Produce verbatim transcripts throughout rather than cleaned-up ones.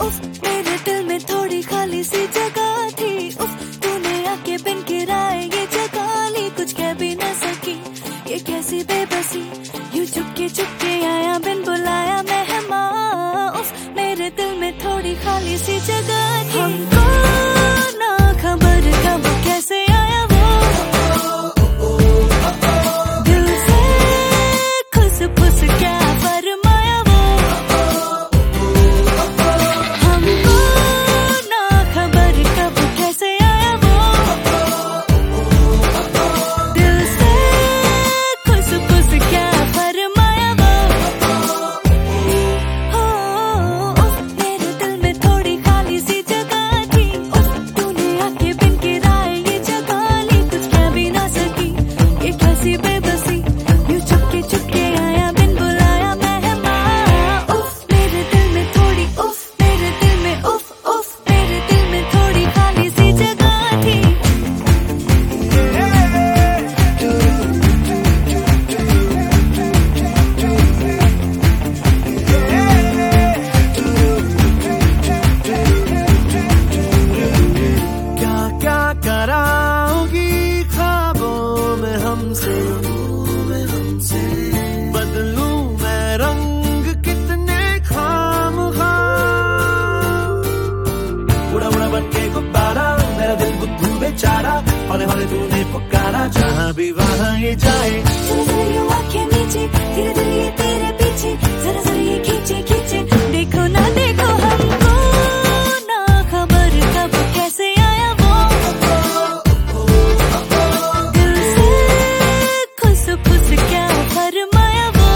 उफ मेरे दिल में थोड़ी खाली सी जगह थी। उफ तूने आके बिन किराए ये जगह ली, कुछ कह भी न सकी ये कैसी बेबसी, यूं चुपके चुपके आया बिन बुलाया मेहमान। उफ मेरे दिल में थोड़ी खाली सी जगह थी। हमको ना खबर कब कैसे आया वो, दिल से खुस फुस क्या फरमाया वो। हमको ना खबर कब कैसे आया वो, दिल से खुस फुस क्या फरमाया वो। हो उफ मेरे दिल में थोड़ी खाली सी जगह थी। उफ तूने आके बिन किराए ये जगह ली, कुछ कह भी ना सकी ये कैसी बेबसी, यूं चुपके चुपके आया बिन बुलाया मेहमान। उफ मेरे दिल में थोड़ी उफ मेरे दिल में उफ उफ मेरे दिल में थोड़ी खाली सी जगह थी। क्या क्या कराओगी ख्वाबों में हमसे, में हमसे बदलूं मैं रंग कितने खामखा। उड़ा उड़ा बन के गुब्बारा मेरा दिल बुद्धू बेचारा, हौले हौले तूने पुकारा जहाँ भी वहाँ ये जाए। जरा जरा यूं आंखें नीचे धीरे धीरे ये तेरे पीछे, जरा जरा ये खींचे खींचे देखो ना देखो हमको ना खबर कब कैसे आया वो, दिल से खुस फुस क्या फरमाया वो।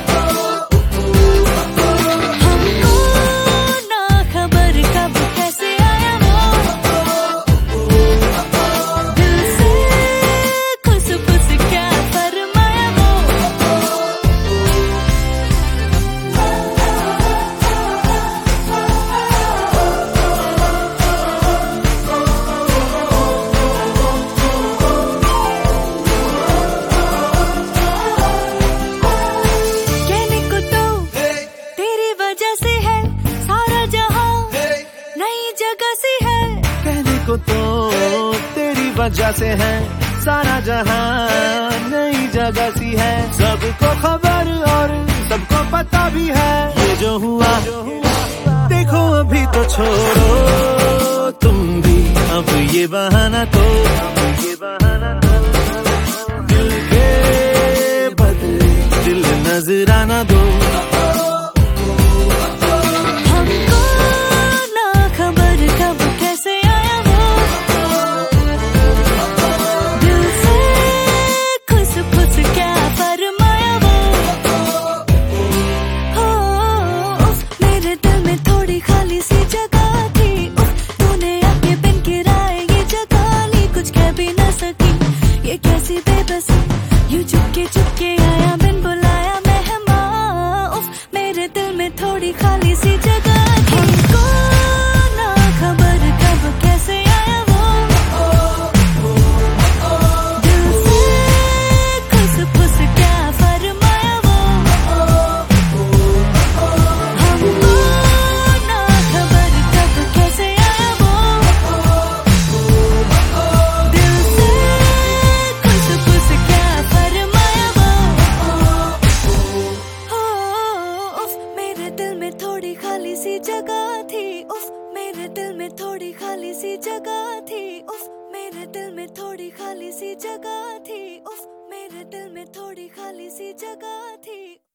हमको ना खबर कब कैसे आया वो, दिल से खुस फुस क्या फरमाया वो। कहने को तो तेरी वजह से है सारा जहां नई जगह सी है, कहने को तो तेरी वजह से है सारा जहां नई जगह सी है। सबको खबर और सबको पता भी है ये जो हुआ, देखो अभी तो छोड़ो तुम भी अब ये बहाना तो, ये बहाना तो दिल के बदले दिल नजराना दो। हमको ना खबर कब कैसे आया वो, दिल से खुस फुस क्या फरमाया वो। हो उफ मेरे दिल में थोड़ी खाली सी जगह थी। उफ तूने आके बिन किराए ये जगह ली, कुछ कह भी न सकी ये कैसी बेबसी, यूं चुपके चुपके आया बिन बुलाया मेहमान। उफ मेरे दिल में थोड़ी खाली सी जगह थी। हमको ना खबर कब कैसे आया वो, दिल से खुस फुस क्या फरमाया वो। हमको ना खबर कब कैसे आया वो, दिल से खुस फुस क्या फरमाया वो। हो उफ मेरे दिल में थोड़ी खाली सी जगह थी। उफ मेरे दिल में थोड़ी खाली सी जगह थी। उफ मेरे दिल में थोड़ी खाली सी जगह थी। उफ मेरे दिल में थोड़ी खाली सी जगह थी।